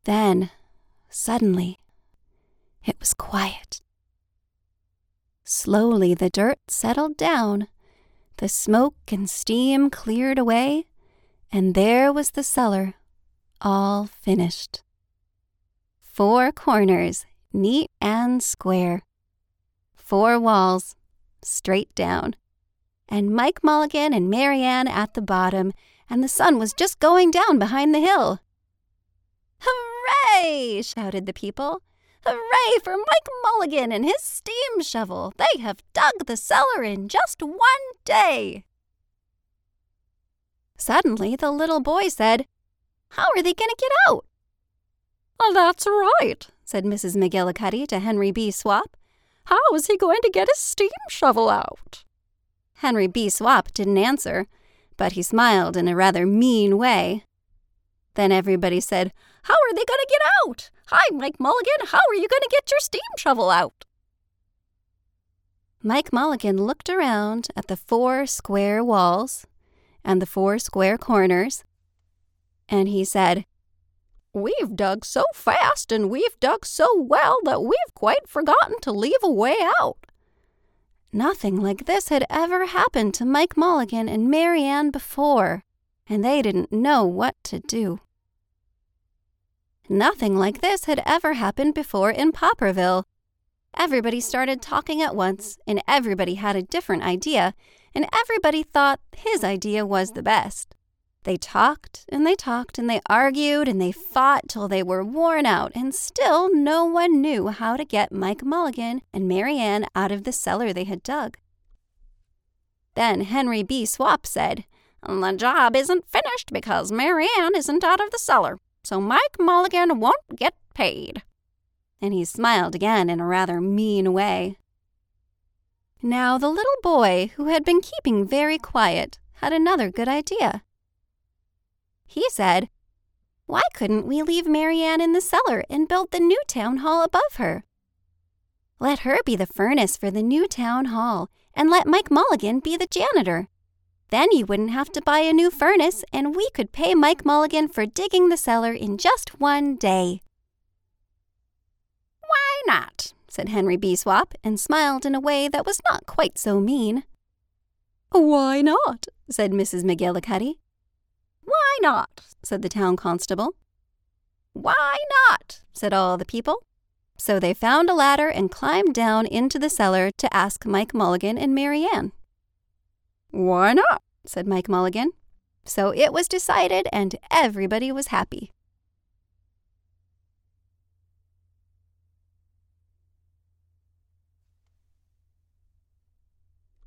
Then, suddenly, it was quiet. Slowly the dirt settled down, the smoke and steam cleared away, and there was the cellar, all finished. 4 corners, neat and square. 4 walls, straight down. And Mike Mulligan and Mary Ann at the bottom, and the sun was just going down behind the hill. "Hooray!" shouted the people. "Hooray for Mike Mulligan and his steam shovel! They have dug the cellar in just 1 day." Suddenly the little boy said, "How are they going to get out?" "Oh, that's right," said Mrs. McGillicuddy to Henry B. Swap. "How is he going to get his steam shovel out?" Henry B. Swap didn't answer, but he smiled in a rather mean way. Then everybody said, "How are they going to get out? Hi, Mike Mulligan, how are you going to get your steam shovel out?" Mike Mulligan looked around at the 4 square walls and the 4 square corners, and he said, "We've dug so fast and we've dug so well that we've quite forgotten to leave a way out." Nothing like this had ever happened to Mike Mulligan and Mary Ann before, and they didn't know what to do. Nothing like this had ever happened before in Popperville. Everybody started talking at once, and everybody had a different idea, and everybody thought his idea was the best. They talked, and they talked, and they argued, and they fought till they were worn out, and still no one knew how to get Mike Mulligan and Mary Ann out of the cellar they had dug. Then Henry B. Swap said, "The job isn't finished because Mary Ann isn't out of the cellar, so Mike Mulligan won't get paid." And he smiled again in a rather mean way. Now the little boy, who had been keeping very quiet, had another good idea. He said, "Why couldn't we leave Mary Ann in the cellar and build the new town hall above her? Let her be the furnace for the new town hall, and let Mike Mulligan be the janitor. Then you wouldn't have to buy a new furnace, and we could pay Mike Mulligan for digging the cellar in just 1 day." "Why not?" said Henry B. Swap, and smiled in a way that was not quite so mean. "Why not?" said Mrs. McGillicuddy. "Why not?" said the town constable. "Why not?" said all the people. So they found a ladder and climbed down into the cellar to ask Mike Mulligan and Mary Ann. "Why not?" said Mike Mulligan. So it was decided, and everybody was happy.